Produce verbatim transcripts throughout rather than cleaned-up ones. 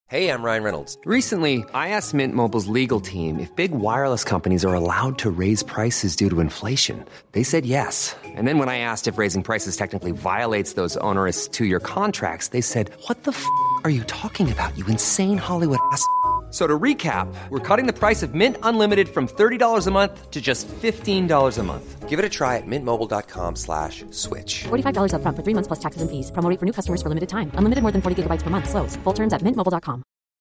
Hey, I'm Ryan Reynolds. Recently, I asked Mint Mobile's legal team if big wireless companies are allowed to raise prices due to inflation. They said yes. And then when I asked if raising prices technically violates those onerous two-year contracts, they said, what the f*** are you talking about, you insane Hollywood ass f- So to recap, we're cutting the price of Mint Unlimited from thirty dollars a month to just fifteen dollars a month. Give it a try at mintmobile.com slash switch. forty-five dollars up front for three months plus taxes and fees. Promo rate for new customers for limited time. Unlimited more than forty gigabytes per month. Slows full terms at mint mobile dot com.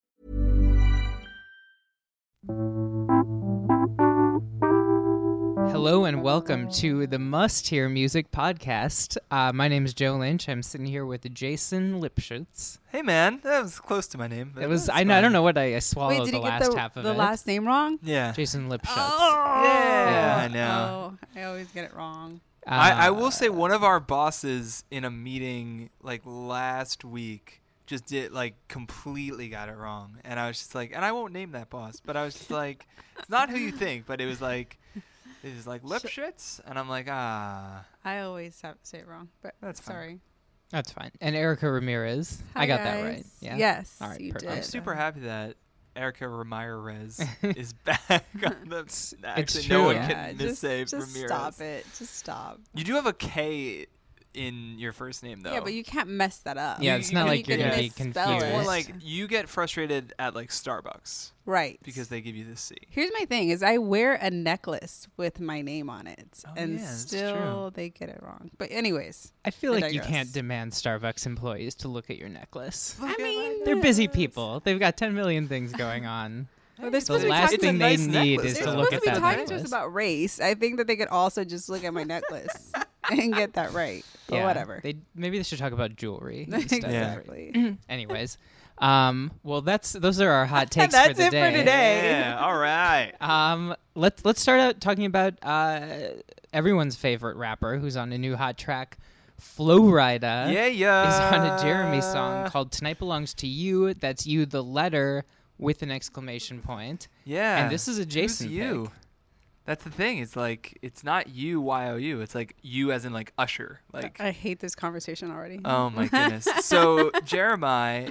Hello and welcome to the Must Hear Music Podcast. Uh, my name is Joe Lynch. I'm sitting here with Jason Lipschutz. Hey man, that was close to my name. It was. I, I don't know what I, I swallowed Wait, did the he get last the, half of the it. last name wrong? Yeah. Jason Lipschutz. Oh, Yeah, I know. Oh, I always get it wrong. Uh, I, I will say one of our bosses in a meeting like last week just did like completely got it wrong, and I was just like, and I won't name that boss, but I was just like, it's not who you think, but it was like, it was like Lipschutz, and I'm like, ah, I always have to say it wrong, but That's fine. sorry. That's fine. And Erica Ramirez. Hi, I got guys. that right. Yeah. Yes, All right. you perfect. I'm did. super happy that Erica Ramirez is back on the. Actually, true, no one yeah. can just, missay just Ramirez. stop it. Just stop. You do have a K in your first name though. Yeah, but you can't mess that up. Yeah, You- it's you not can- like you you're can gonna be misspell confused. it. Or like you get frustrated at like Starbucks Right. because they give you the C. Here's my thing: is I wear a necklace with my name on it, Oh, and yeah, that's still they get it wrong. But anyways, I feel I like you digress. can't demand Starbucks employees to look at your necklace. I mean, They're busy people. They've got ten million things going on. well, they're The supposed to be last talking thing to they nice need necklace, is They're to though. look supposed at to be that talking necklace. to us about race. I think that they could also just look at my necklace and get that right. But Yeah, whatever. They maybe they should talk about jewelry. instead. Exactly. Anyways, um, well, that's those are our hot takes That's for the it for day. today. Yeah, all right. Um, let's let's start out talking about uh, everyone's favorite rapper who's on a new hot track. Flo Rida Yeah, yeah. is on a Jeremy song called "Tonight Belongs to You." That's you, the letter with an exclamation point. Yeah. And this is a Who's Jason you. pick. That's the thing. It's like it's not you Y O U. It's like you as in like Usher. Like I hate this conversation already. oh my goodness. So Jeremiah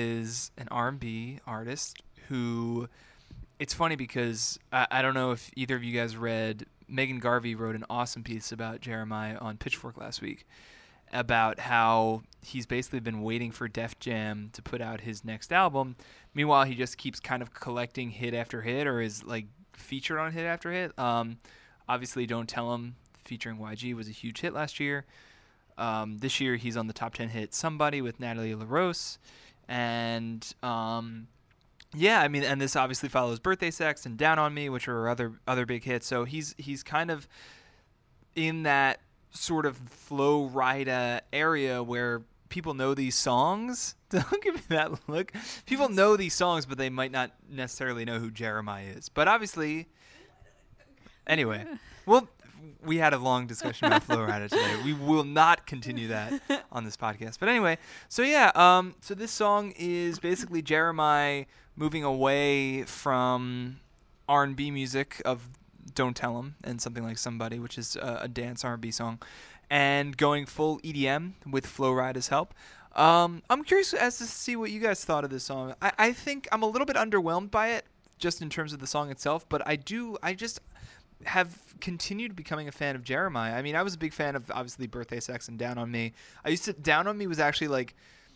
is an R and B artist who. It's funny because I, I don't know if either of you guys read. Megan Garvey wrote an awesome piece about Jeremiah on Pitchfork last week about how he's basically been waiting for Def Jam to put out his next album. Meanwhile, he just keeps kind of collecting hit after hit or is like featured on hit after hit. Um, obviously, Don't Tell Him featuring Y G was a huge hit last year. Um, this year, he's on the top ten hit Somebody with Natalie LaRose. And um, yeah, I mean, and this obviously follows Birthday Sex and Down on Me, which are other other big hits. So he's he's kind of in that sort of Flo Rida area where people know these songs. Don't give me that look. People know these songs, but they might not necessarily know who Jeremiah is. But obviously, anyway, well, we had a long discussion about Flo Rida today. We will not continue that on this podcast. But anyway, so yeah, um, so this song is basically Jeremiah moving away from R and B music of Don't Tell Him and something like Somebody, which is a, a dance R and B song, and going full E D M with Flo Rida's help. Um, I'm curious as to see what you guys thought of this song. I, I think I'm a little bit underwhelmed by it, just in terms of the song itself, but I do, I just have continued becoming a fan of Jeremiah. I mean, I was a big fan of, obviously, Birthday Sex and Down on Me. I used to, Down on Me was actually like,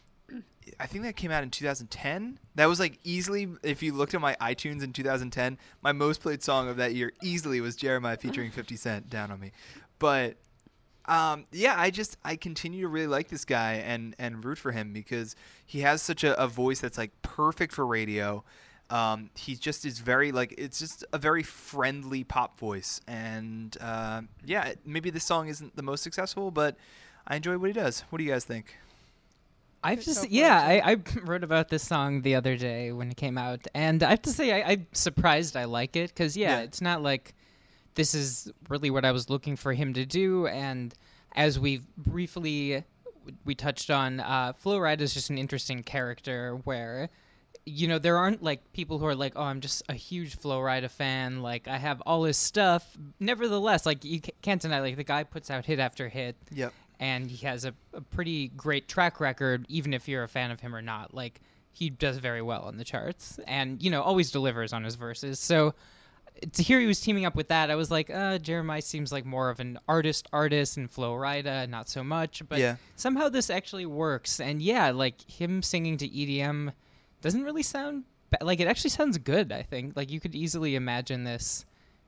I think that came out in two thousand ten. That was like easily, if you looked at my iTunes in two thousand ten, my most played song of that year easily was Jeremiah featuring fifty Cent, Down on Me. But um, yeah, I just, I continue to really like this guy and, and root for him because he has such a, a voice that's like perfect for radio. Um, he just is very like, it's just a very friendly pop voice. And uh, yeah, maybe this song isn't the most successful, but I enjoy what he does. What do you guys think? I've Good just so yeah, far, I, I wrote about this song the other day when it came out, and I have to say I, I'm surprised I like it because yeah, Yeah. it's not like this is really what I was looking for him to do. And as we briefly we touched on, uh, Flo Rida is just an interesting character where, you know, there aren't like people who are like, oh, I'm just a huge Flo Rida fan. Like I have all his stuff. Nevertheless, like you ca- can't deny, like the guy puts out hit after hit. Yep. And he has a, a pretty great track record, even if you're a fan of him or not. Like, he does very well on the charts, and you know always delivers on his verses. So to hear he was teaming up with that, I was like, uh, Jeremiah seems like more of an artist artist, and Flo Rida not so much. But Yeah. somehow this actually works, and yeah, like him singing to E D M doesn't really sound ba- like it actually sounds good. I think like you could easily imagine this.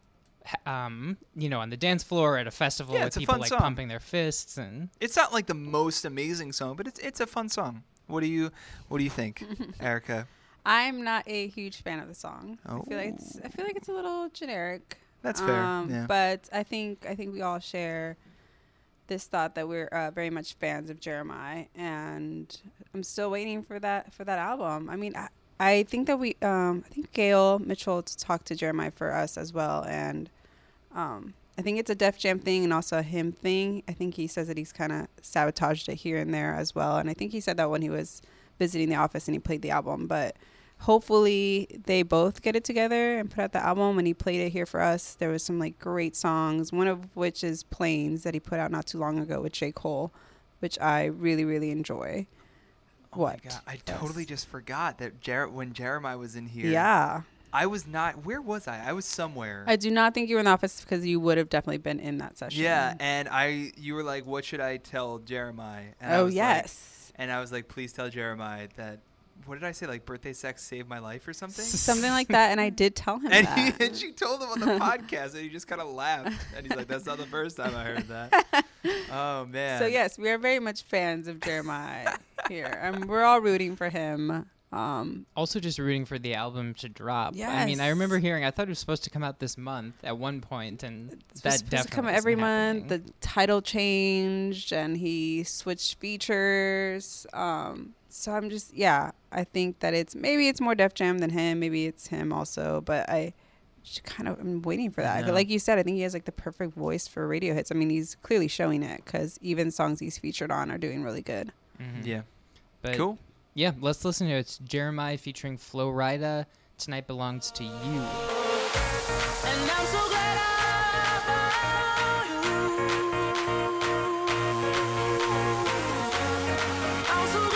Um, you know, on the dance floor at a festival Yeah, with it's a people fun like song. pumping their fists and It's not like the most amazing song, but it's it's a fun song. What do you What do you think, Erica? I'm not a huge fan of the song. I feel like Oh. it's I feel like it's a little generic. That's fair. Um, yeah. But I think I think we all share this thought that we're uh, very much fans of Jeremiah, and I'm still waiting for that for that album. I mean, I, I think that we um, I think Gail Mitchell talked to Jeremiah for us as well, and um, I think it's a Def Jam thing and also a him thing. I think he says that he's kind of sabotaged it here and there as well, and I think he said that when he was visiting the office and he played the album, but hopefully they both get it together and put out the album. When he played it here for us, there was some like great songs, one of which is Planes that he put out not too long ago with J. Cole, which I really really enjoy. Oh what my God, I Yes. totally just forgot that Jer- when Jeremiah was in here. Yeah, I was not. Where was I? I was somewhere. I do not think you were in the office because you would have definitely been in that session. Yeah, and I, you were like, "What should I tell Jeremiah?" And I Oh was like- yes. and I was like, "Please tell Jeremiah that." What did I say? Like birthday sex saved my life or something? Something like that, and I did tell him And, that. he, and she told him on the podcast, and he just kind of laughed. And he's like, "That's not the first time I heard that." Oh man. So yes, we are very much fans of Jeremiah here, and we're all rooting for him. Um, also just rooting for the album to drop. I mean, I Yes. remember hearing, I thought it was supposed to come out this month at one point, and it's that supposed definitely to come isn't every month. happening. The title changed, and he switched features. Um, so I'm just, yeah, I think that it's maybe it's more Def Jam than him. Maybe it's him also, but I just kind of am waiting for that. know. Like you said, I think he has like the perfect voice for radio hits. I mean, he's clearly showing it because even songs he's featured on are doing really good. Mhm. Yeah. But Cool. yeah, let's listen to it. It's Jeremiah featuring Flo Rida. Tonight Belongs to You. And I'm so glad I found you. I'm so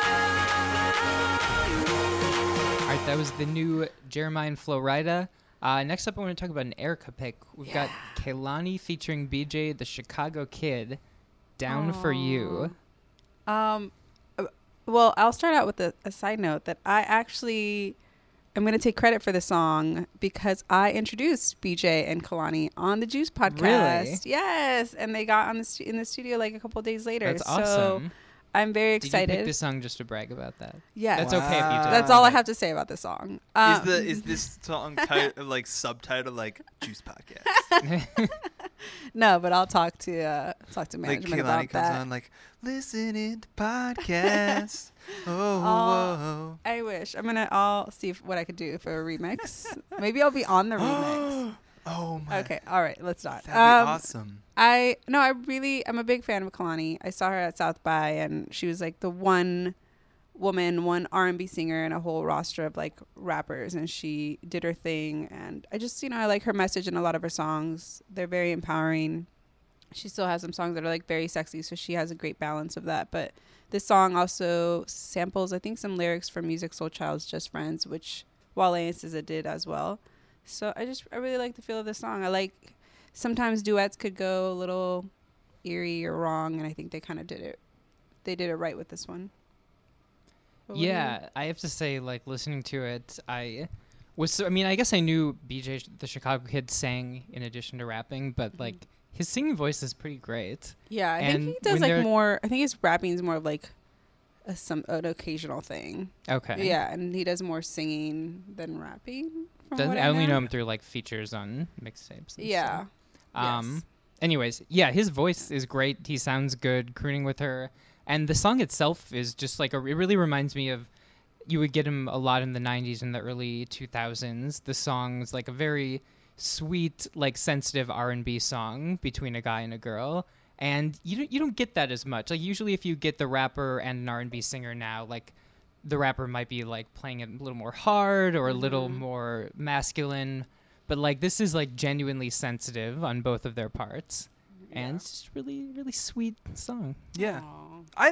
glad I found you. All right, that was the new Jeremiah and Flo Rida. Uh, next up, I want to talk about an Erica pick. We've got Kehlani featuring B J, the Chicago Kid, Down for You. Um, uh, well, I'll start out with a, a side note that I actually am going to take credit for the song because I introduced B J and Kalani on the Juice podcast. Really? Yes, and they got on the stu- in the studio like a couple days later. That's so awesome. I'm very Did you pick excited. this song just to brag about that? Yeah, That's okay if you did. That's all I have to say about this song. Um, is the is this song title like subtitled like Juice Podcast? no, but I'll talk to uh, talk to Like management Kehlani about comes that. on like listening to podcasts. oh, Oh, whoa. I wish. I'm gonna. I'll see if, what I could do for a remix. Maybe I'll be on the remix. Oh my. Okay, all right, let's not. That'd be Um, awesome. I no, I really I'm a big fan of Kalani. I saw her at South by, and she was like the one woman, one R and B singer in a whole roster of like rappers, and she did her thing. And I just, you know, I like her message in a lot of her songs. They're very empowering. She still has some songs that are like very sexy, so she has a great balance of that. But this song also samples, I think, some lyrics from Music Soul Child's "Just Friends," which Wale and S Z A did as well. So I just I really like the feel of the song. I like sometimes duets could go a little eerie or wrong, and I think they kind of did it. They did it right with this one. What do you- Yeah, I have to say, like, listening to it, I was, so, I mean, I guess I knew B J, the Chicago Kid, sang in addition to rapping, but, Mm-hmm. like, his singing voice is pretty great. Yeah, I And think he does when like they're- more. I think his rapping is more of like a, some an occasional thing. Okay. Yeah, and he does more singing than rapping. From Doesn't, what I only know know him through, like, features on mixtapes. and Yeah. stuff. Um, Yes. Anyways, yeah, his voice is great. He sounds good crooning with her. And the song itself is just like, a, it really reminds me of, you would get him a lot in the nineties and the early two thousands. The song's like a very sweet, like sensitive R and B song between a guy and a girl. And you don't, you don't get that as much. Like usually if you get the rapper and an R and B singer now, like the rapper might be like playing it a little more hard or a little more masculine. But like this is like genuinely sensitive on both of their parts. And it's just really, really sweet song. Yeah. Aw. I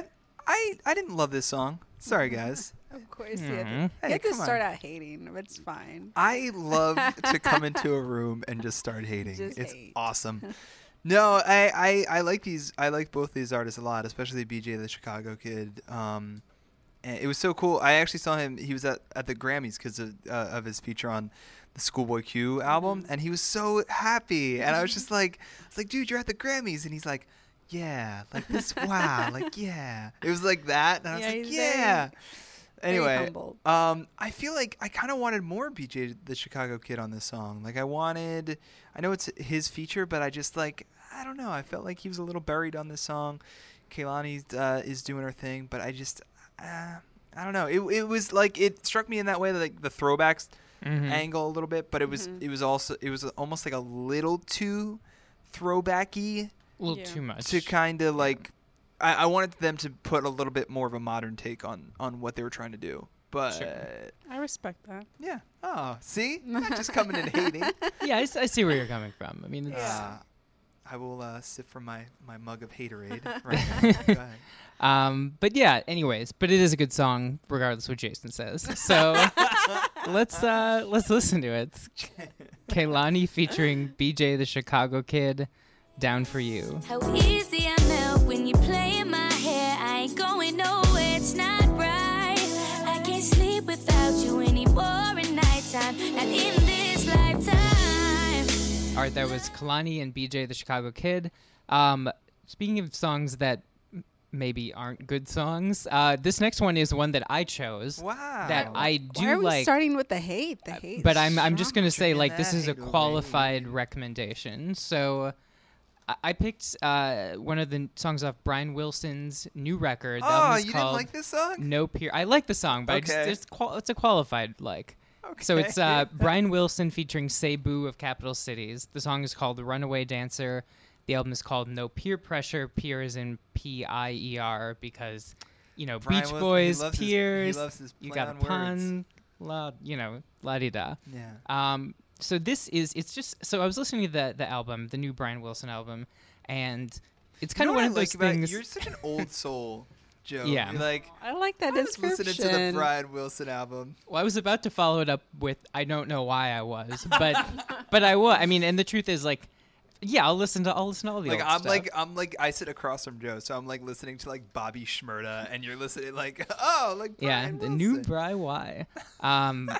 I I didn't love this song. Sorry, guys. Of course, you have to, Mhm. you Hey, have to come on. start out hating. But it's fine. I love to come into a room and just start hating. Just it's hate. awesome. No, I, I, I like these. I like both these artists a lot, especially B J the Chicago Kid. Um, and it was so cool. I actually saw him. He was at, at the Grammys because of, uh, of his feature on the Schoolboy Q album, Mm-hmm. and he was so happy. And I was just like, I was like, dude, you're at the Grammys, and he's like, yeah, like this. Wow, like yeah. It was like that, and I was Yeah, like, he's very- yeah. very Anyway, humbled. um, I feel like I kind of wanted more B J the Chicago Kid on this song. Like I wanted, I know it's his feature, but I just like, I don't know. I felt like he was a little buried on this song. Kehlani uh, is doing her thing, but I just, uh, I don't know. It it was like it struck me in that way, that like the throwbacks Mhm. angle a little bit, but it was Mhm. it was also it was almost like a little too throwbacky A little Yeah. too much. to kind of like. I, I wanted them to put a little bit more of a modern take on on what they were trying to do, but. Sure. I respect that. Yeah. Oh, see? Not just coming in hating. Yeah, I, s- I see where you're coming from. I mean, it's, Uh, I will uh, sip from my, my mug of haterade right now. Go ahead. Um, but yeah, anyways, but it is a good song, regardless what Jason says. So let's uh, let's listen to it. It's Kehlani featuring B J the Chicago Kid, "Down for You." How easy I melt when you play in my hair. I ain't going nowhere, it's not right. I can't sleep without you anymore at nighttime. Not in this lifetime. All right, that was Kehlani and B J the Chicago Kid. Um, speaking of songs that m- maybe aren't good songs, uh, this next one is one that I chose. Wow. That I do Why are we like. starting with the hate? The hate. But I'm I'm just gonna say Drinking like this that is a Haterade. qualified recommendation. So I, I picked uh, one of the n- songs off Brian Wilson's new record. The Oh, album is you didn't called like this song? No Peer. I like the song, but I Okay. just, it's, qual- it's a qualified like. So it's uh, Brian Wilson featuring Cebu of Capital Cities. The song is called "Runaway Dancer." The album is called "No Peer Pressure." Peer is in P I E R because, you know, Brian Beach Wilson, he Boys, loves his- he peers. loves his You play got a on words. pun, la, you know, la di da. Yeah. Um, so this is it's just so I was listening to the the album, the new Brian Wilson album, and it's kind you of know one what I of those like about things. You're such an old soul, Joe. Yeah. You're like, I like that I was description. listening to the Brian Wilson album. Well, I was about to follow it up with I don't know why I was, but but I was. I mean, and the truth is like, yeah, I'll listen to I'll listen to all the Like old I'm stuff. like I'm like I sit across from Joe, so I'm like listening to like Bobby Shmurda, and you're listening like oh like yeah, Brian the new Wilson. Bri Y. Um,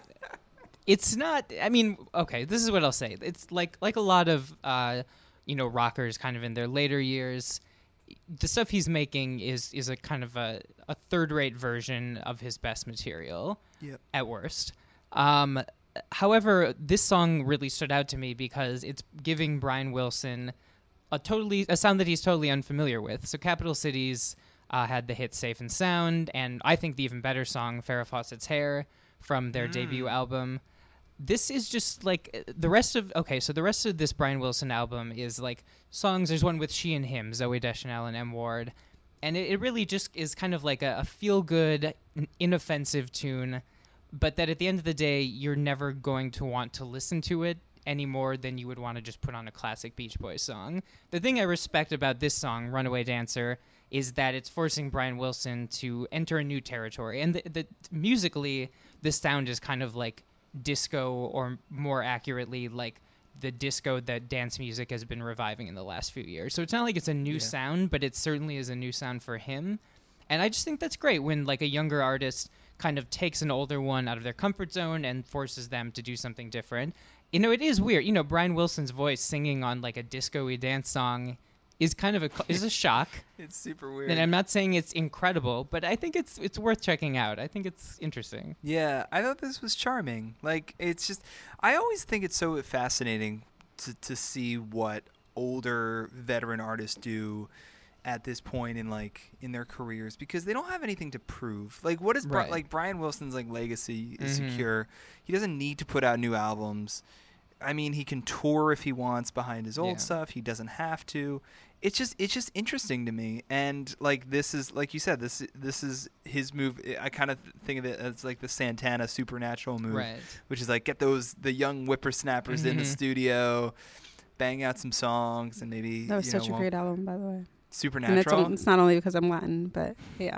it's not. I mean, okay, this is what I'll say. It's like like a lot of uh, you know, rockers kind of in their later years. The stuff he's making is is a kind of a, a third rate version of his best material. Yep. At worst. Um, however, this song really stood out to me because it's giving Brian Wilson a totally a sound that he's totally unfamiliar with. So Capital Cities uh, had the hit "Safe and Sound," and I think the even better song "Farrah Fawcett's Hair" from their debut album. This is just like the rest of okay. So the rest of this Brian Wilson album is like songs. There's one with She and Him, Zoe Deschanel and M Ward, and it, it really just is kind of like a, a feel-good, n- inoffensive tune, but that at the end of the day, you're never going to want to listen to it any more than you would want to just put on a classic Beach Boys song. The thing I respect about this song, Runaway Dancer, is that it's forcing Brian Wilson to enter a new territory. And the, the, musically, the sound is kind of like disco, or more accurately, like the disco that dance music has been reviving in the last few years. So it's not like it's a new Yeah. sound, but it certainly is a new sound for him. And I just think that's great when like a younger artist kind of takes an older one out of their comfort zone and forces them to do something different. You know, it is weird. You know, Brian Wilson's voice singing on like a disco-y dance song is kind of a is a shock. It's super weird. And I'm not saying it's incredible, but I think it's it's worth checking out. I think it's interesting. Yeah, I thought this was charming. Like, it's just, I always think it's so fascinating to, to see what older veteran artists do at this point in like in their careers, because they don't have anything to prove. Like, what is Bri- Right. like Brian Wilson's like legacy is Mhm. secure. He doesn't need to put out new albums. I mean, he can tour if he wants behind his old Yeah. stuff. He doesn't have to. It's just it's just interesting to me. And like this is like you said, this this is his move. I kind of think of it as like the Santana supernatural move, Right. which is like get those the young whippersnappers in the Mhm. studio, bang out some songs, and maybe That was you such know, a great album, by the way. And it's, Supernatural. on- it's not only because I'm Latin, but yeah.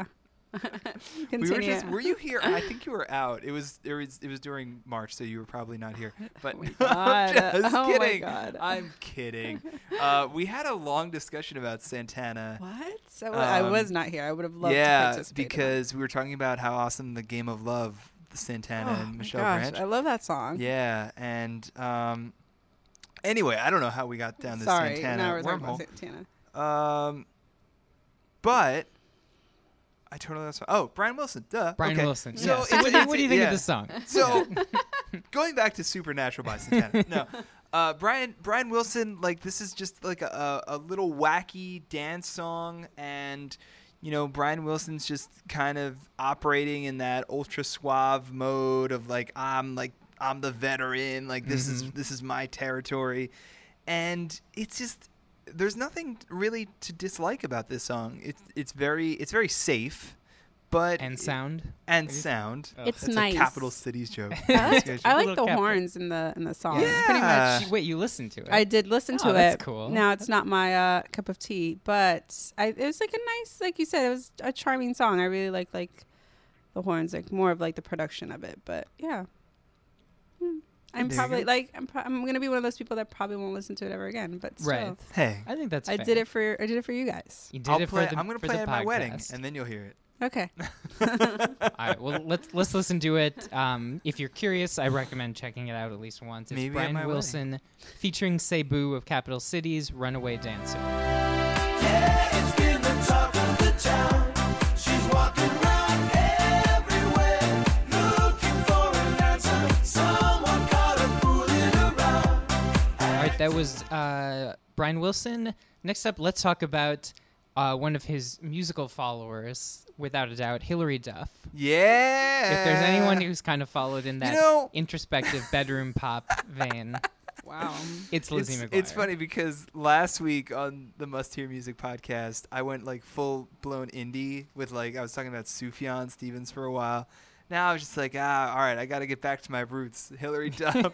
Continue. We were just. Were you here? I think you were out. It was. It was. It was during March, so you were probably not here. But Oh my God. I'm just Oh my kidding. God. I'm kidding. Uh, we had a long discussion about Santana. What? So I was Um, not here. I would have loved to yeah, participate. in that. because we were talking about how awesome the Game of Love, the Santana Oh and my Michelle gosh, Branch. I love that song. Yeah, and um, anyway, I don't know how we got down this Sorry, Santana now we're talking wormhole. about Santana. Um, but I totally lost. my- Oh, Brian Wilson. Duh. Brian okay. Wilson. So yeah. it's- So what, do you, what do you think yeah. of this song? So going back to Supernatural by Santana. No. Uh, Brian Brian Wilson, like this is just like a, a, a little wacky dance song, and you know Brian Wilson's just kind of operating in that ultra suave mode of like I'm like I'm the veteran, like this is this is my territory, and it's just there's nothing really to dislike about this song. It's it's very it's very safe, but And sound. and sound. It's That's nice. a capital cities joke. I like, I like Little the cap- horns in the in the song. It's Yeah. pretty much. Wait, you listened to it? I did listen to Oh, it. that's cool. Now it's not my uh, cup of tea, but I, it was like a nice, like you said, it was a charming song. I really like like the horns, like more of like the production of it. But yeah, Hmm. I'm There you probably go. like I'm, pro- I'm gonna be one of those people that probably won't listen to it ever again. But still, Right. Hey, I think that's I fair. did it for I did it for you guys. You did I'll it play. for the I'm gonna for play the it at my wedding, podcast. and then you'll hear it. Okay. All right, well, let's let's listen to it. Um, if you're curious, I recommend checking it out at least once. It's Maybe at Brian my Wilson featuring Cebu of Capital Cities, Runaway Dancer. All right, that was uh, Brian Wilson. Next up, let's talk about uh, one of his musical followers, without a doubt, Hillary Duff. Yeah. If there's anyone who's kind of followed in that know- introspective bedroom pop vein, Wow. it's Lizzie it's, McGuire. it's funny because last week on the Must Hear Music podcast, I went like full blown indie with like I was talking about Sufjan Stevens for a while. Now I was just like, ah, all right, I got to get back to my roots, Hillary Duff.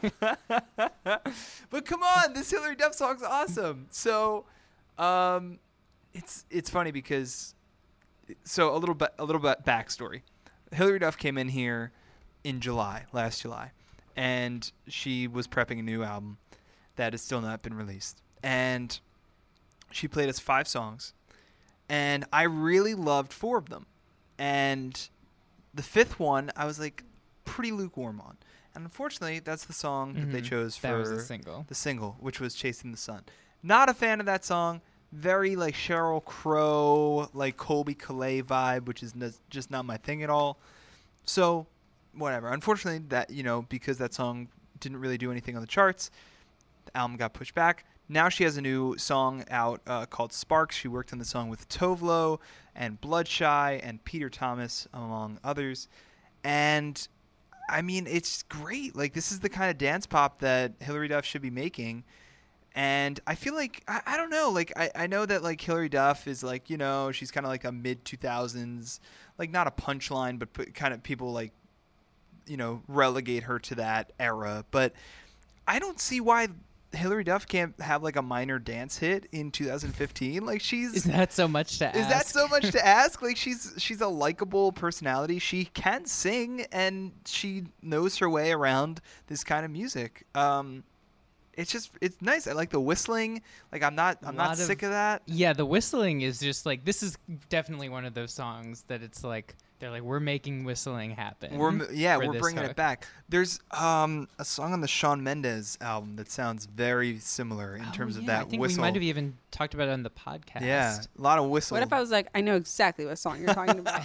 But come on, this Hillary Duff song's awesome. So, um, it's it's funny because, so a little bit a little bit backstory. Hillary Duff came in here in July, last July, and she was prepping a new album that has still not been released. And she played us five songs, and I really loved four of them. And the fifth one, I was like pretty lukewarm on. And unfortunately, that's the song that they Mhm. chose for That was the single. the single, which was Chasing the Sun. Not a fan of that song. Very like Sheryl Crow, like Colby Calais vibe, which is n- just not my thing at all. So, whatever. Unfortunately, that you know, because that song didn't really do anything on the charts, the album got pushed back. Now she has a new song out uh, called Sparks. She worked on the song with Tovlo and Bloodshy and Peter Thomas, among others. And I mean, it's great. Like, this is the kind of dance pop that Hillary Duff should be making. And I feel like, I, I don't know, like, I, I know that, like, Hillary Duff is, like, you know, she's kind of like a mid two thousands, like, not a punchline, but put, kind of people, like, you know, relegate her to that era. But I don't see why Hillary Duff can't have, like, a minor dance hit in two thousand fifteen. Like, she's... Is that so much to ask? Is that so much to ask? Like, she's she's a likable personality. She can sing, and she knows her way around this kind of music. Um, it's just it's nice. I like the whistling. Like, I'm not I'm not Lot of- sick of that. Yeah, the whistling is just like, this is definitely one of those songs that it's like, they're like, we're making whistling happen. We're m- yeah, for we're this bringing hook. it back. There's um a song on the Shawn Mendes album that sounds very similar in Oh, terms of yeah, that I think whistle. we might have even talked about it on the podcast. yeah, a lot of whistle. What if I was like, I know exactly what song you're talking about.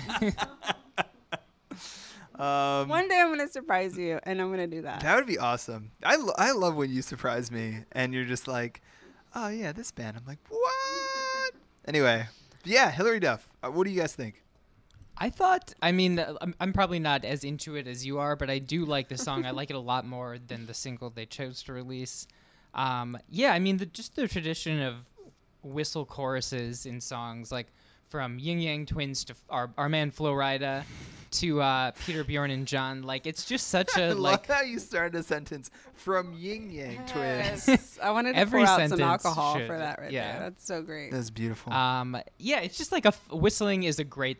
um, One day I'm gonna surprise you, and I'm gonna do that. That would be awesome. I, lo- I love when you surprise me and you're just like, oh, yeah, this band. I'm like, what? Anyway, yeah, Hillary Duff. Uh, what do you guys think? I thought, I mean, uh, I'm, I'm probably not as into it as you are, but I do like the song. I like it a lot more than the single they chose to release. Um, yeah, I mean, the, just the tradition of whistle choruses in songs, like from Yin Yang Twins to f- our, our man Flo Rida to uh, Peter, Bjorn, and John. Like, it's just such I a, love like, how you started a sentence from Yin Yang Twins. Yes. I wanted to Every pour out some sentence alcohol should- for that right yeah. there. That's so great. That's beautiful. um, yeah, it's just like a f- whistling is a great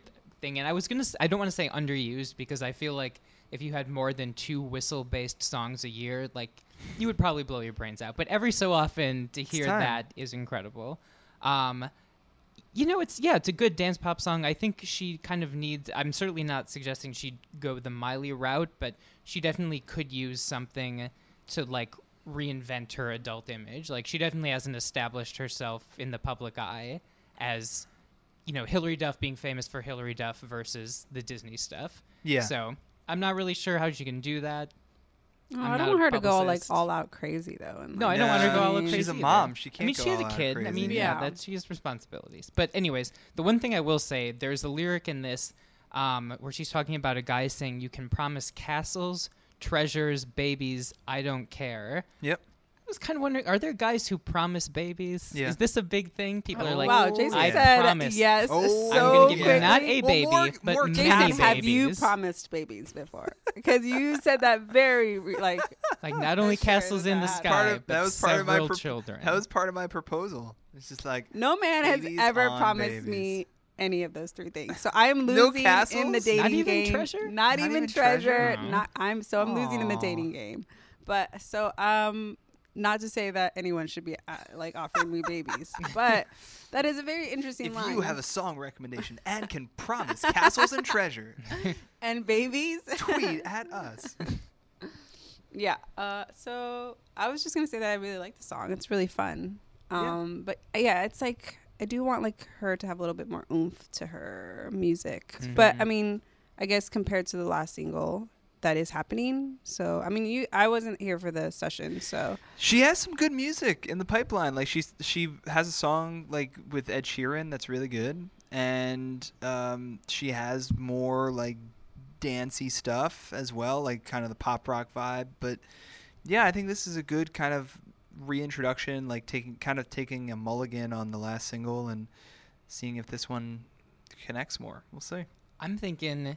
thing. And I was gonna, s- I don't want to say underused because I feel like if you had more than two whistle-based songs a year, like you would probably blow your brains out. But every so often to hear time. that is incredible. Um, you know, it's yeah, it's a good dance pop song. I think she kind of needs. I'm certainly not suggesting she'd go the Miley route, but she definitely could use something to like reinvent her adult image. Like she definitely hasn't established herself in the public eye as, you know, Hilary Duff being famous for Hilary Duff versus the Disney stuff. Yeah. So I'm not really sure how she can do that. Oh, I'm I don't not want a her to go like publicist. all out crazy though. And, No, I like, don't want her to go all out mean, crazy. She's a either. mom. She I can't mean, go she has all a out kid. I crazy. mean, yeah, Yeah. that she has responsibilities. But anyways, the one thing I will say, there's a lyric in this um, where she's talking about a guy saying, "You can promise castles, treasures, babies. I don't care." Yep. I was kind of wondering, are there guys who promise babies? Yeah. Is this a big thing? People are like, wow, Jason I said promise. yes. Oh, so I'm going to give quickly. you not a Well, baby, more- but more many Jason, Jason, have you babies. promised babies before? Because you said that very re- like Like not only Sure, castles in the that- sky, Part of, but that was part of my several pro- children. That was part of my proposal. It's just like no man has babies ever on promised babies. me any of those three things. So I am No losing in castles? the dating Not even game. treasure? Not, Not even, even treasure. treasure? No. Not I'm so I'm losing in the Aw. dating game. But so um not to say that anyone should be uh, like offering me babies, but that is a very interesting if line. you have a song recommendation and can promise castles and treasure, and babies, tweet at us. Yeah. Uh, so I was just gonna say that I really like the song. It's really fun. Um, But uh, yeah, it's like I do want like her to have a little bit more oomph to her music. But I mean, I guess compared to the last single, that is happening. So I mean, you I wasn't here for the session, so She has some good music in the pipeline. Like she's she has a song like with Ed Sheeran that's really good, and um, she has more like dancey stuff as well, like kind of the pop rock vibe. But yeah, I think this is a good kind of reintroduction, like taking kind of taking a mulligan on the last single and seeing if this one connects more. We'll see. I'm thinking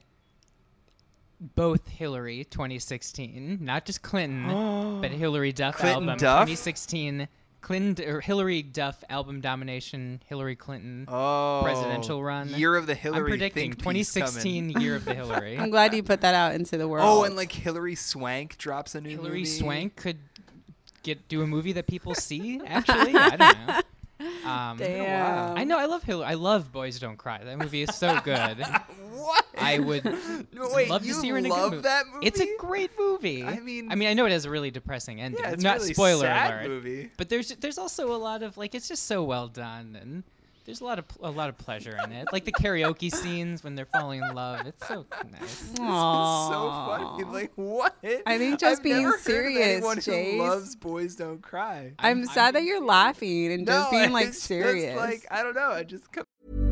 both Hillary twenty sixteen, not just Clinton, but Hillary Duff Clinton album Duff? twenty sixteen. Clinton or Hillary Duff album domination, Hillary Clinton Oh, presidential run. Year of the Hillary. I'm predicting think twenty piece coming. sixteen year of the Hillary. I'm glad you put that out into the world. Oh, and like Hillary Swank drops a new Hillary movie. Swank could get do a movie that people see. Actually, I don't know. Um, damn. I know. I love Hillary. I love Boys Don't Cry. That movie is so good. What? I would No, wait, love to you see her in a love good movie. that movie? It's a great movie. I mean- I mean, I know it has a really depressing ending. Yeah, it's Not really spoiler sad alert. movie. But there's there's also a lot of like it's just so well done and there's a lot of a lot of pleasure in it. Like the karaoke scenes when they're falling in love. It's so nice. This is so funny. Like what? I think just I've being never heard of serious, anyone Jace. who loves Boys Don't Cry. I'm, I'm- sad I'm that being you're serious. laughing and just being like it's just, serious. like I don't know. I just come.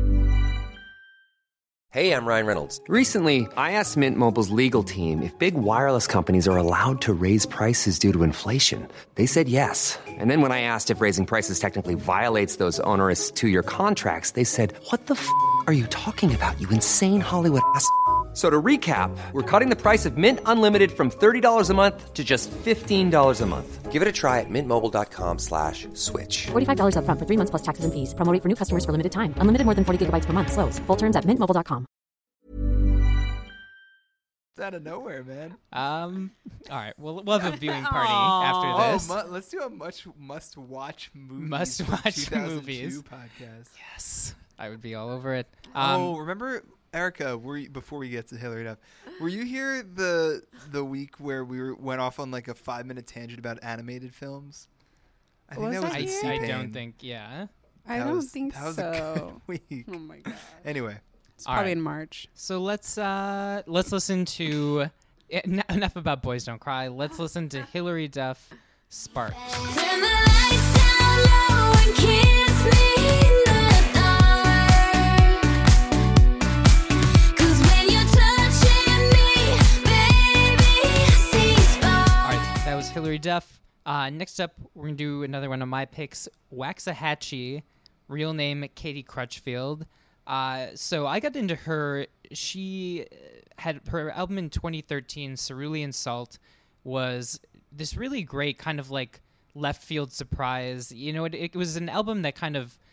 Hey, I'm Ryan Reynolds. Recently, I asked Mint Mobile's legal team if big wireless companies are allowed to raise prices due to inflation. They said yes. And then when I asked if raising prices technically violates those onerous two-year contracts, they said, "What the f*** are you talking about, you insane Hollywood ass?" So to recap, we're cutting the price of Mint Unlimited from thirty dollars a month to just fifteen dollars a month. Give it a try at mintmobile.com slash switch. forty-five dollars upfront for three months plus taxes and fees. Promo rate for new customers for limited time. Unlimited more than forty gigabytes per month. Slows full terms at mint mobile dot com. Out of nowhere, man. Um. All right. We'll we'll have a viewing party Aw. after Oh, this. mu- let's do a much must-watch movies. Must-watch two thousand two movies. podcast. Yes, I would be all over it. oh, Um, remember Erica? Were you, before we get to Hillary Duff, were you here the the week where we were, went off on like a five-minute tangent about animated films? I think Was that was I I, with here? I C-Pain. don't think. Yeah. I That don't was- think that was so. a good week. Oh my god. Anyway, It's All probably right. in March. So let's uh let's listen to en- enough about Boys Don't Cry. Let's listen to Hillary Duff, Sparks. Turn the lights down low and kiss me in the dark. 'Cause when you're touching me, baby, I see sparks. All right, that was Hillary Duff. Uh, next up, we're gonna do another one of my picks. Waxahachie, real name Katie Crutchfield. Uh, so I got into her. She had her album in twenty thirteen, Cerulean Salt, was this really great kind of like left field surprise. You know, it, it was an album that kind of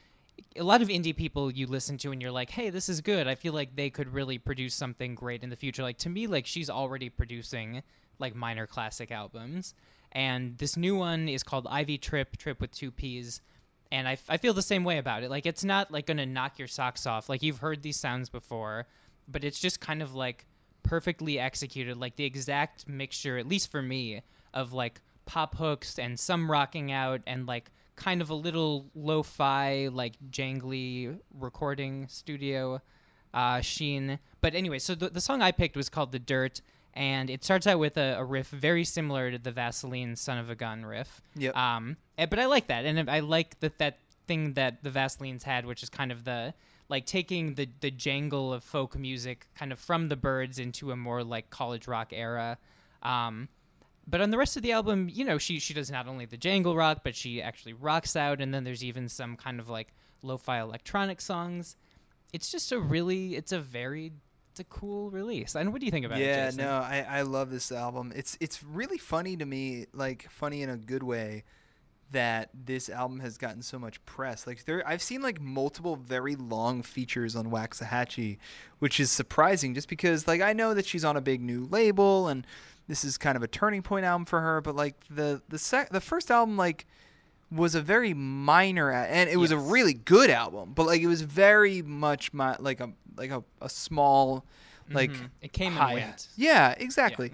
a lot of indie people you listen to and you're like, hey, this is good. I feel like they could really produce something great in the future. Like, to me, like, she's already producing, like, minor classic albums. And this new one is called Ivy Trip, Trip with two P's. And I, I feel the same way about it. Like, it's not, like, going to knock your socks off. Like, you've heard these sounds before, but it's just kind of, like, perfectly executed. Like, the exact mixture, at least for me, of, like, pop hooks and some rocking out and, like, kind of a little lo-fi, like, jangly recording studio uh, sheen. But anyway, so the, the song I picked was called The Dirt, and it starts out with a, a riff very similar to the Vaseline Son of a Gun riff. Yep. Um, eh, but I like that, and I like that that thing that the Vaselines had, which is kind of the, like, taking the, the jangle of folk music kind of from the Byrds into a more, like, college rock era. Um But on the rest of the album, you know, she she does not only the jangle rock, but she actually rocks out, and then there's even some kind of, like, lo-fi electronic songs. It's just a really, it's a very, it's a cool release. And what do you think about it, Yeah, Jason? no, I, I love this album. It's it's really funny to me, like, funny in a good way, that this album has gotten so much press. Like, there, I've seen, like, multiple very long features on Waxahachie, which is surprising just because, like, I know that she's on a big new label, and this is kind of a turning point album for her, but, like, the the sec- the first album, like, was a very minor, a- and it was Yes. a really good album, but, like, it was very much my like a like a, a small, like, Mhm. It came and hi- went. Yeah, exactly.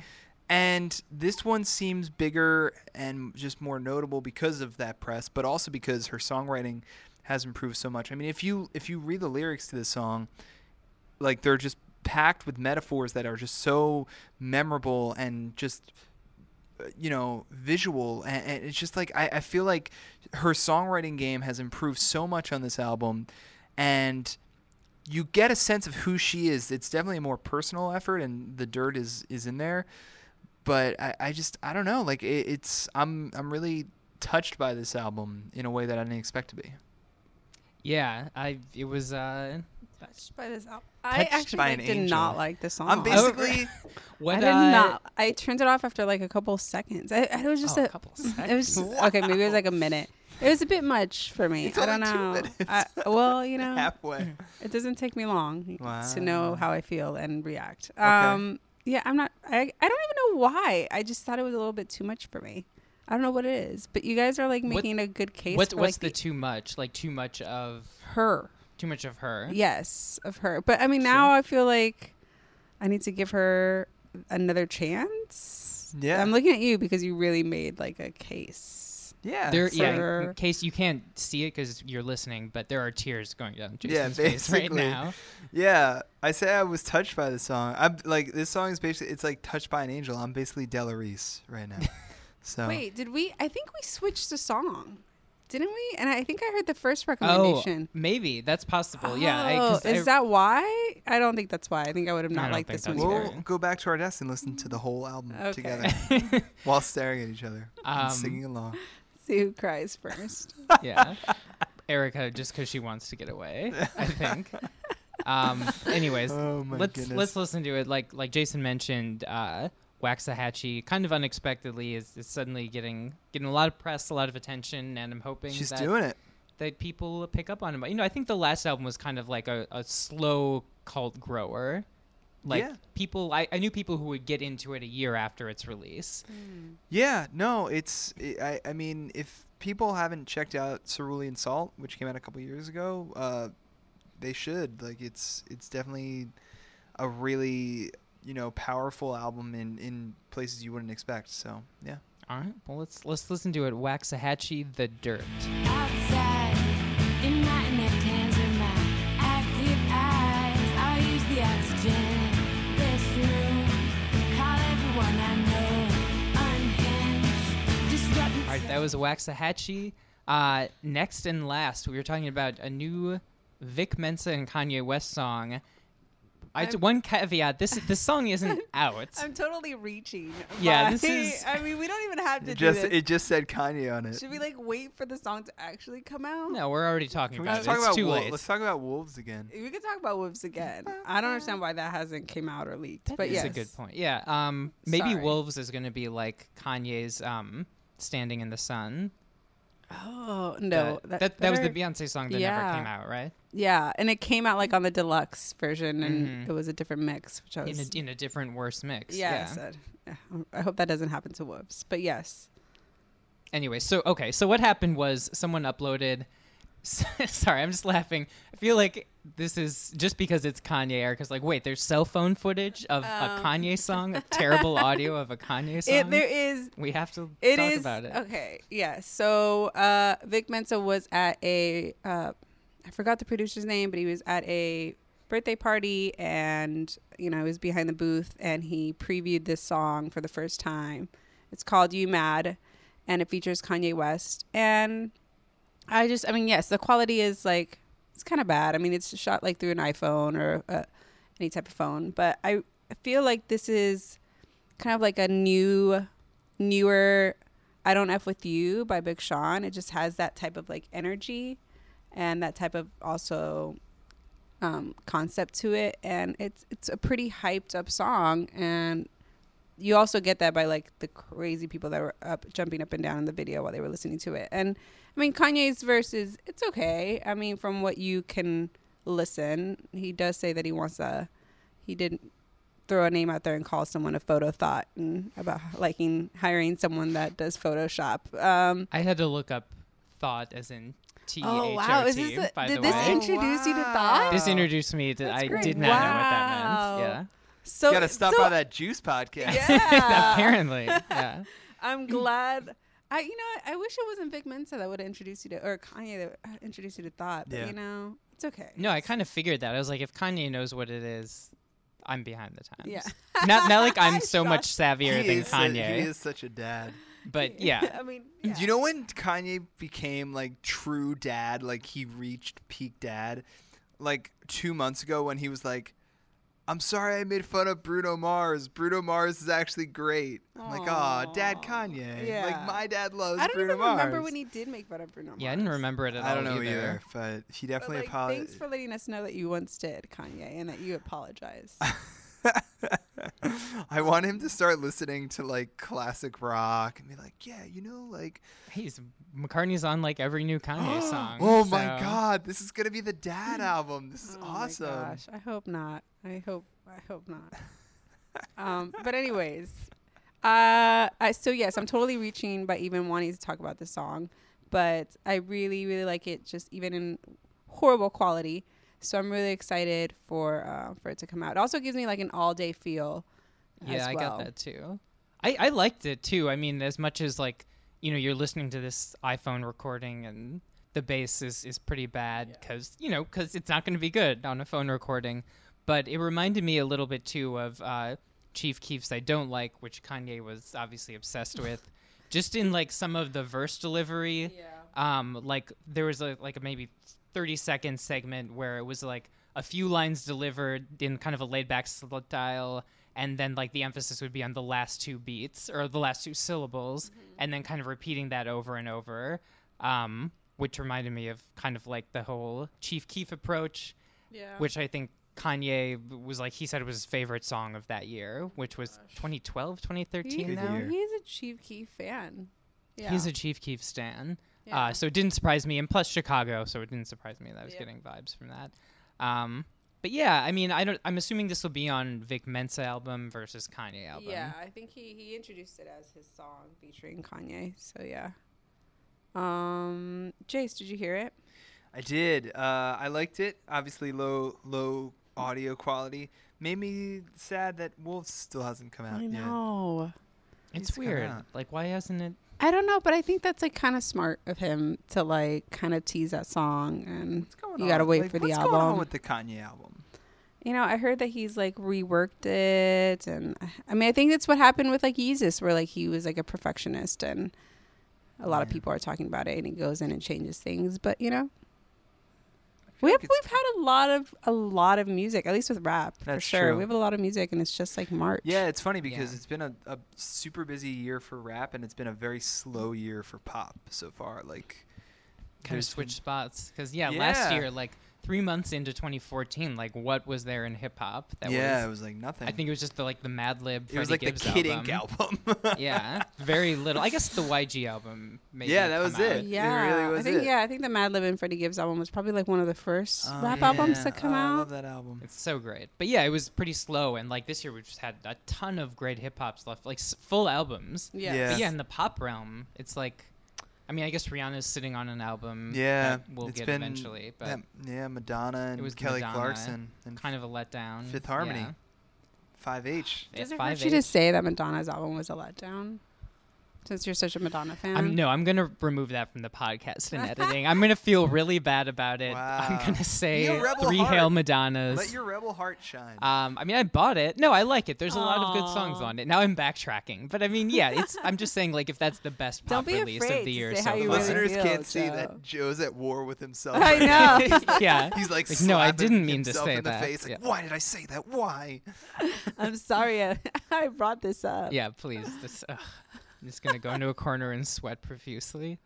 And this one seems bigger and just more notable because of that press, but also because her songwriting has improved so much. I mean, if you if you read the lyrics to this song, like, they're just packed with metaphors that are just so memorable and just, uh, you know, visual. And, and it's just like, I, I feel like her songwriting game has improved so much on this album, and you get a sense of who she is. It's definitely a more personal effort, and The Dirt is, is in there. But I, I just, I don't know. Like, it, it's, I'm, I'm really touched by this album in a way that I didn't expect to be. Yeah, I, it was, uh, Touched by this album. I Touched actually by like, an did angel. not like the song. I'm basically, what, I did uh, not. I turned it off after like a couple seconds. I, it was just oh, a, a couple It was seconds. okay. Maybe it was like a minute. It was a bit much for me. It's I don't only two know. minutes. I, well, you know, halfway. it doesn't take me long Wow. to know how I feel and react. Um, yeah, I'm not. I I don't even know why. I just thought it was a little bit too much for me. I don't know what it is, but you guys are like What- making a good case. What, for, what's like, the too much? Like, too much of, her? too much of her? Yes, of her. But I mean, now I feel like I need to give her another chance. Yeah. I'm looking at you because you really made like a case. Yeah. There, So- yeah, in case you can't see it because you're listening, but there are tears going down Yeah, Jason's face right basically. now. Yeah, I say I was touched by the song. I'm like, this song is basically, it's like Touched by an Angel. I'm basically Della Reese right now. So Wait, did we? I think we switched the song, didn't we? And I think I heard the first Oh, recommendation. maybe that's possible. yeah, I, Oh, 'cause is I- that why? I don't think that's why. I think I would have I not don't liked think this one that's either. why. we'll go back to our desk and listen to the whole album Okay. together while staring at each other Um, and singing along. See who cries first. yeah, Erica, just because she wants to get away, I think. Um, anyways, Oh my let's goodness. let's listen to it. Like like Jason mentioned, uh, Waxahachie kind of unexpectedly is, is suddenly getting getting a lot of press, a lot of attention, and I'm hoping She's that, doing it. that people pick up on it. But, you know, I think the last album was kind of like a, a slow cult grower. Like Yeah. people, I, I knew people who would get into it a year after its release. Yeah, no, it's. I, I mean, if people haven't checked out Cerulean Salt, which came out a couple years ago, uh, they should. Like, it's it's definitely a really, you know, powerful album in, in places you wouldn't expect. So yeah. All right, well let's let's listen to it. Waxahachie, The Dirt. Outside, in my neck hands and my active eyes, I'll use the oxygen in this room. Call everyone I know unhinged, disrupting. All right, that was Waxahachie. Uh, next and last, we were talking about a new Vic Mensa and Kanye West song. I, I'm- one caveat: this this song isn't out. I'm totally reaching. Yeah, by- this is- I mean, we don't even have to It do just this. it just said Kanye on it. Should we like wait for the song to actually come out? No, we're already talking Can we about just it. talk It's about too Wol- late. Let's talk about Wolves again. We could talk about Wolves again. I don't understand why that hasn't came out or leaked. but That's yes, a good point. Yeah. Um. Maybe Sorry. Wolves is going to be like Kanye's um "Standing in the Sun." Oh no, that that, that was the better- Beyonce song that Yeah. never came out, right? Yeah, and it came out like on the deluxe version, and Mhm. it was a different mix, which I was. In a, in a different, worse mix. yeah, I Yeah. said. Yeah, I hope that doesn't happen to Whoops, but yes. Anyway, so okay, so what happened was someone uploaded. Sorry, I'm just laughing. I feel like this is just because it's Kanye. Erica's like, wait, there's cell phone footage of a Um. Kanye song, a terrible audio of a Kanye song. It, there is. we have to It talk is about it. okay. Yeah. So uh, Vic Mensa was at a. Uh, I forgot the producer's name, but he was at a birthday party, and you know, he was behind the booth, and he previewed this song for the first time. It's called "You Mad," and it features Kanye West. And I just, I mean, yes, the quality is like, it's kind of bad. I mean, it's shot like through an iPhone or uh, any type of phone, but I feel like this is kind of like a new, newer I Don't F With You by Big Sean. It just has that type of like energy and that type of also um, concept to it. And it's, it's a pretty hyped up song. And you also get that by like the crazy people that were up jumping up and down in the video while they were listening to it. And I mean, Kanye's verse is, it's okay. I mean, from what you can listen, he does say that he wants a, he didn't throw a name out there and call someone a photo thought and about liking hiring someone that does Photoshop. Um, I had to look up thought as in T H O T, oh wow! Is this the, by did the this way. introduce you to thought? This introduced me to, That's I great. did not know what Wow. that meant. Yeah. So Gotta stop so, by that Juice podcast. Yeah. Apparently. Yeah. I'm glad. I you know I wish it wasn't Vic Mensa that would have introduced you to, or Kanye that uh, introduced you to thought. But Yeah. you know, it's okay. No, I kind of figured that. I was like, if Kanye knows what it is, I'm behind the times. Yeah. Not, not like I'm I so much savvier He than is su- Kanye. he is such a dad. But yeah. I mean, Do yeah. you know when Kanye became like true dad? Like he reached peak dad, like two months ago when he was like, "I'm sorry I made fun of Bruno Mars. Bruno Mars is actually great." I'm like, "Aw, Dad Kanye. Yeah. Like my dad loves I don't Bruno even Mars." remember when he did make fun of Bruno Mars. Yeah, I didn't remember it at all I don't know either. either, but he But, definitely like, apologized. thanks for letting us know that you once did, Kanye, and that you apologize. I want him to start listening to like classic rock and be like, "Yeah, you know, like, He's McCartney's on like every new Kanye song. oh my so- God, this is gonna be the dad album. This is Oh awesome." my gosh, I hope not. I hope I hope not. um, but anyways, uh, I so yes, I'm totally reaching by even wanting to talk about this song, but I really really like it, just even in horrible quality. So I'm really excited for uh, for it to come out. It also gives me like an all day feel. Yeah, as I well. got that too. I, I liked it too. I mean, as much as like, you know, you're listening to this iPhone recording and the bass is, is pretty bad because, you know, because it's not going to be good on a phone recording. But it reminded me a little bit too of uh, Chief Keef's I Don't Like, which Kanye was obviously obsessed with. Just in like some of the verse delivery. Um, like there was a, like a maybe thirty second segment where it was like a few lines delivered in kind of a laid back style, and then like the emphasis would be on the last two beats or the last two syllables, and then kind of repeating that over and over, um, which reminded me of kind of like the whole Chief Keef approach, Yeah. which I think Kanye was like, he said it was his favorite song of that year, which was twenty twelve, twenty thirteen He, now. year. he's a Chief Keef fan. Yeah. He's a Chief Keef stan. Yeah. Uh, so it didn't surprise me. And plus Chicago, so it didn't surprise me that I was Yep. getting vibes from that. Um, but yeah, I mean, I don't, I'm assuming this will be on Vic Mensa album versus Kanye album. Yeah, I think he, he introduced it as his song featuring Kanye. So yeah. Um, Jace, did you hear it? I did. Uh, I liked it. Obviously, low low audio quality. Made me sad that Wolves still hasn't come out I yet. know. It's Needs to come weird. out. Like, why hasn't it? I don't know, but I think that's like kind of smart of him to like kind of tease that song, and What's going you gotta on? wait Like, for the what's album. going on with the Kanye album? You know, I heard that he's like reworked it, and I mean, I think that's what happened with like Yeezus, where like he was like a perfectionist, and a lot of Yeah. people are talking about it, and he goes in and changes things. But you know, feel we have like it's- we've had a lot of a lot of music, at least with rap, for That's sure. true. We have a lot of music, and it's just like March. Yeah, it's funny because Yeah. it's been a, a super busy year for rap, and it's been a very slow year for pop so far. Like, Kind of there's switch been- spots? Because, yeah, last Yeah. year, like, three months into twenty fourteen, like what was there in hip hop? That yeah, was, it was like nothing. I think it was just the like the Mad Lib. it was Freddie like Gibbs the Kid album. Ink album. Yeah, very little. I guess the Y G album. Maybe Yeah, that was come out. it. Yeah, really was I think it. yeah, I think the Mad Lib and Freddie Gibbs album was probably like one of the first Oh, rap yeah. albums to come oh, I out. love that album. It's so great. But yeah, it was pretty slow. And like this year, we just had a ton of great hip hop stuff, like s- full albums. Yeah. Yeah. But yeah, in the pop realm, it's like, I mean, I guess Rihanna's sitting on an album. Yeah, that we'll it's get been eventually, but that- yeah, Madonna and it was Kelly Madonna, Clarkson and kind of a letdown. Fifth Harmony. Yeah. five H. Yeah, Does it five hurt you to H. say that Madonna's album was a letdown? Since you're such a Madonna fan. I'm, no, I'm gonna remove that from the podcast and editing. I'm gonna feel really bad about it. I'm Wow. gonna say Be a rebel three heart. Hail Madonnas. Let your rebel heart shine. Um, I mean, I bought it. No, I like it. There's a lot of good songs Aw. on it. Now I'm backtracking, but I mean, yeah, it's. I'm just saying, like, if that's the best Don't pop be release afraid of the to year say so how you far. really Listeners feel, can't see Joe. that Joe's at war with himself. I right now. know. yeah, He's like, Like, no, I slapping didn't mean to himself say in the that. face. Like, Yeah. why did I say that? Why? I'm sorry I, I brought this up. yeah. Please, this. Ugh, I'm just gonna go into a corner and sweat profusely.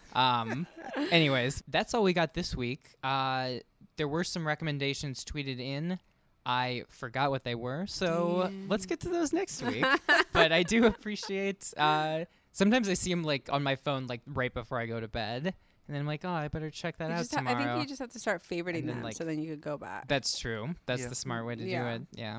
Um. Anyways, that's all we got this week. Uh, there were some recommendations tweeted in. I forgot what they were, so let's get to those next week. But I do appreciate. Uh, sometimes I see them like on my phone, like right before I go to bed, and then I'm like, oh, I better check that You out just ha- I tomorrow. think you just have to start favoriting And then, them like- so then you could go back. That's true. That's Yeah. the smart way to Yeah. do it. Yeah.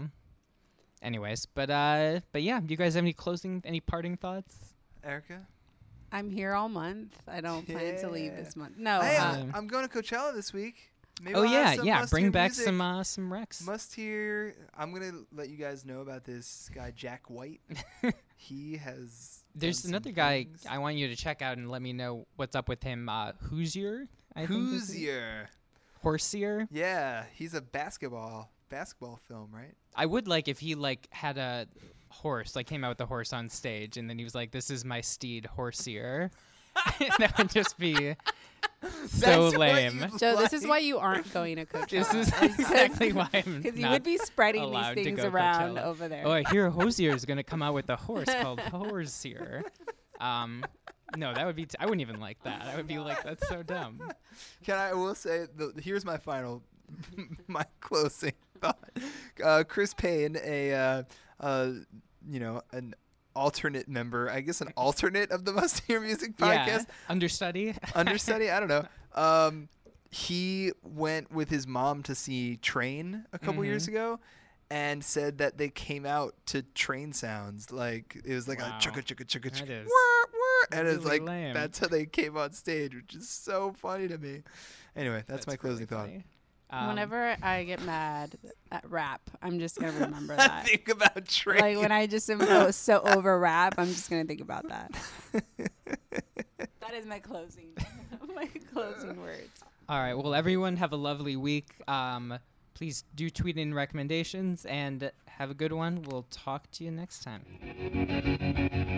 Anyways, but uh, but yeah, you guys have any closing, any parting thoughts? Erica? I'm here all month. I don't plan to leave Yeah. this month. No. Hey, uh, I'm, I'm going to Coachella this week. Maybe oh I'll have yeah, some yeah. Bring must-hear back music. some uh, some Rex. Must hear. I'm gonna let you guys know about this guy Jack White. He has. There's done some another guy things. I want you to check out and let me know what's up with him. Uh, Hoosier, I think. is it? Hoosier. Horsier. Yeah, he's a basketball basketball film, right? I would like if he like had a horse, like came out with a horse on stage, and then he was like, "This is my steed, Horsier." That would just be so That's what lame. you'd Joe, this is like. why you aren't going to Coachella. This is exactly why I'm Because you not would be spreading allowed these to things go around Coachella. over there. Oh, I hear Hosier is going to come out with a horse called Horsier. Um, no, that would be. T- I wouldn't even like that. I would be like, that's so dumb. Can I I will say the, here's my final, my closing thought. Uh, Chris Payne, a uh, uh, you know an alternate member, I guess an alternate of the Must Hear Music podcast. Yeah, understudy. Understudy, I don't know. Um, he went with his mom to see Train a couple years Mm-hmm. ago, and said that they came out to train sounds. Like it was like Wow. a chugga chugga chugga That chugga, is whir, whir, and it's really like lame. that's how they came on stage, which is so funny to me. Anyway, that's, my closing really thought. funny. Um, Whenever I get mad at rap, I'm just going to remember that. Think about Train. Like when I just am oh, so over rap, I'm just going to think about that. That is my closing, my closing words. All right. Well, everyone have a lovely week. Um, please do tweet in recommendations and have a good one. We'll talk to you next time.